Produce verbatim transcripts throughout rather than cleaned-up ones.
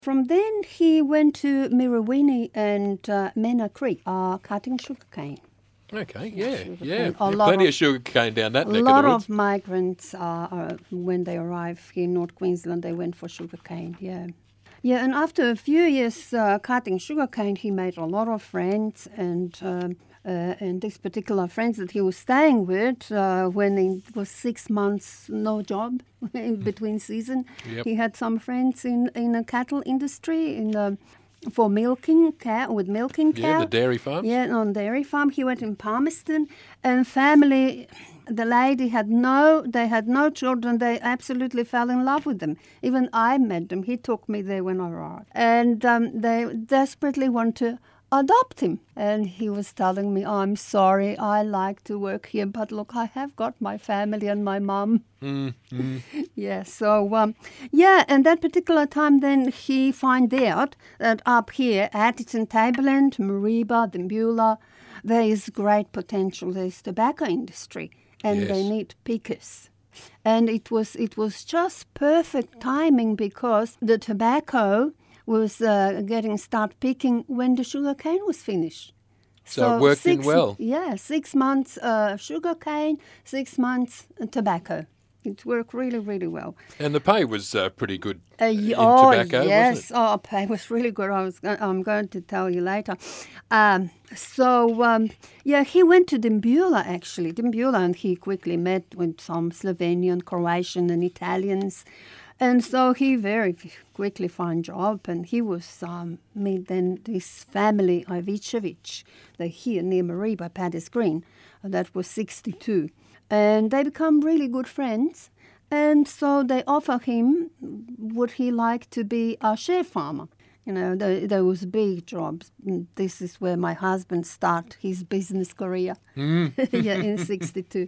From then, he went to Mirrawinny and uh, Mena Creek, uh, cutting sugarcane. Okay, yeah, Sugar yeah. cane. A yeah lot plenty of, of- sugar cane down that A neck lot of the woods. of migrants, uh, uh, when they arrive here in North Queensland, they went for sugarcane, yeah. Yeah, and after a few years uh, cutting sugarcane, he made a lot of friends, and um, uh, and this particular friends that he was staying with, uh, when it was six months no job in between season, Yep. he had some friends in in the cattle industry, in the for milking cow with milking cow. Yeah, the dairy farms. Yeah, on dairy farm. He went in Palmerston, and family. The lady had no, they had no children. They absolutely fell in love with them. Even I met them. He took me there when I arrived. And um, they desperately want to adopt him. And he was telling me, I'm sorry, I like to work here, but look, I have got my family and my mum. Mm, mm. Yeah, so, um, yeah, and that particular time then he find out that up here, Atherton, Tableland, Mareeba, Dimbula, there is great potential. There's tobacco industry, and they Yes. need pickers. And it was it was just perfect timing because the tobacco was uh, getting start picking when the sugar cane was finished. So it worked in six, well. Yeah, six months uh, sugar cane, six months uh, tobacco. It worked really, really well. And the pay was uh, pretty good Uh, in y- oh, tobacco, yes. wasn't it? Oh, pay was really good. I was, go- I'm going to tell you later. Um, so, um, yeah, he went to Dimbula, actually. Dimbula, and he quickly met with some Slovenian, Croatian, and Italians. And so he very quickly found job, and he was um, meet then this family, Ivicevic, they're here near Mareeba, Paddy's Green. uh, That was sixty-two. And they become really good friends. And so they offer him, would he like to be a share farmer? You know, there, there was big jobs. Mm, This is where my husband started his business career. Yeah, in sixty-two.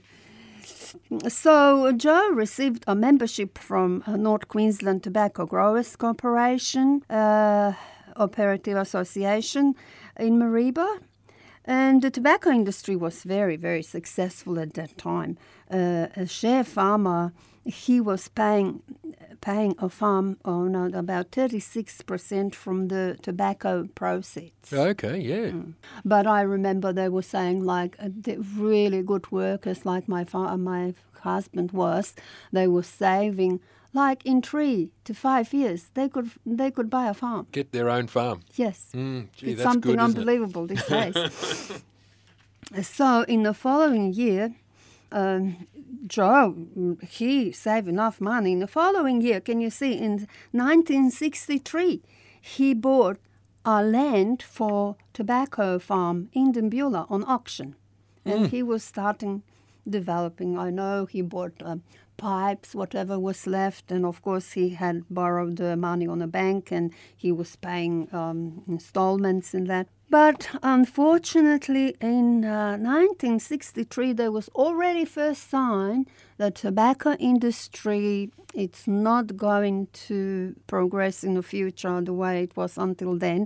So Joe received a membership from uh, North Queensland Tobacco Growers Corporation, uh, Operative Association in Mareeba. And the tobacco industry was very, very successful at that time. Uh, a share farmer, he was paying paying a farm owner about thirty-six percent from the tobacco proceeds. Okay, yeah. But I remember they were saying, like, uh, the really good workers, like my fa- my husband was, they were saving, like, in three to five years, they could they could buy a farm. Get their own farm. Yes. Mm, gee, It's that's something good, isn't it? unbelievable these days. So in the following year, um, Joe, mm, he saved enough money. In the following year, can you see, in nineteen sixty-three, he bought a land for tobacco farm in Dimbula on auction. And he was starting developing. I know he bought um, pipes, whatever was left, and of course he had borrowed the money on a bank and he was paying um, installments in that. But unfortunately, in uh, nineteen sixty-three, there was already first sign that tobacco industry, it's not going to progress in the future the way it was until then.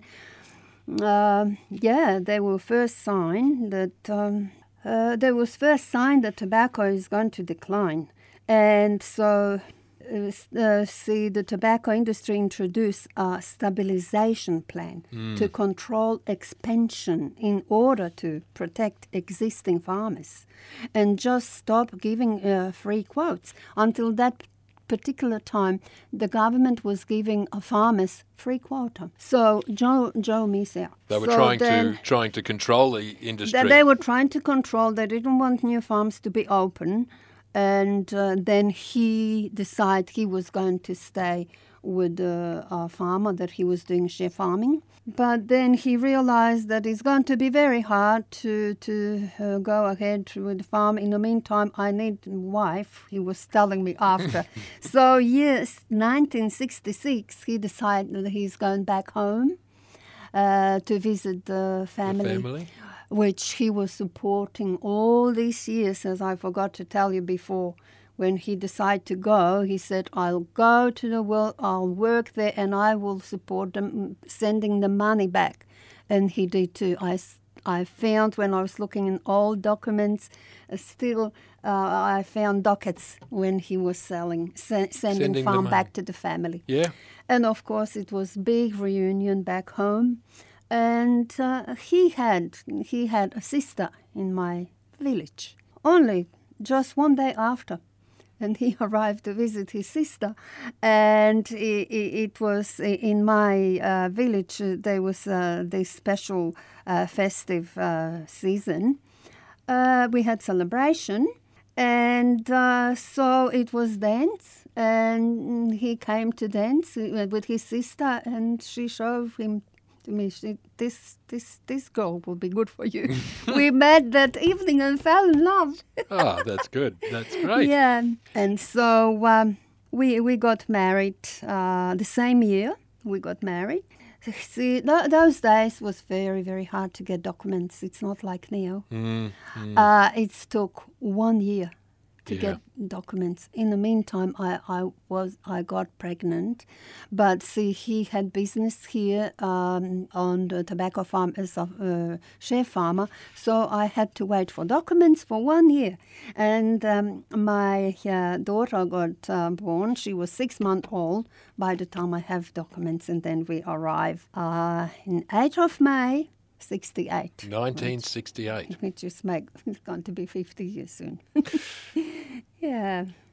Uh, yeah, there were first sign that um, uh, there was first sign that tobacco is going to decline, and so uh, s- uh, see the tobacco industry introduce a stabilization plan to control expansion in order to protect existing farmers, and just stop giving uh, free quotes. Until that particular time, the government was giving uh, farmers free quota. So Joe Joe missed out. They were So trying then- to trying to control the industry. that they were trying to control. They didn't want new farms to be open, and uh, then he decided he was going to stay with uh, a farmer that he was doing share farming. But then he realized that it's going to be very hard to to uh, go ahead with the farm. In the meantime, I need a wife. He was telling me after. So yes, nineteen sixty-six, he decided that he's going back home uh, to visit the the family, family. which he was supporting all these years, as I forgot to tell you before. When he decided to go, he said, I'll go to the world, I'll work there, and I will support them, sending the money back. And he did too. I, s- I found when I was looking in old documents, uh, still uh, I found dockets when he was selling, se- sending, Sending the farm money. back to the family. Yeah. And of course, it was big reunion back home. And uh, he had he had a sister in my village. Only just one day after, and he arrived to visit his sister, and it, it was in my uh, village. Uh, there was uh, this special uh, festive uh, season. Uh, we had celebration, and uh, so it was dance, and he came to dance with his sister, and she showed him to me, she, this this this girl will be good for you. We met that evening and fell in love. Oh, that's good. That's great. Yeah, and so um, we we got married uh, the same year. We got married. See, th- those days was very very hard to get documents. It's not like now. Mm, mm. Uh, it took one year to Yeah. get documents. In the meantime, I, I was I got pregnant, but see, he had business here um, on the tobacco farm as a uh, share farmer, so I had to wait for documents for one year. And um, my uh, daughter got uh, born. She was six months old by the time I have documents, and then we arrive uh, in eighth of May. sixty-eight. nineteen sixty-eight. Which is make, it's going to be fifty years soon. Yeah.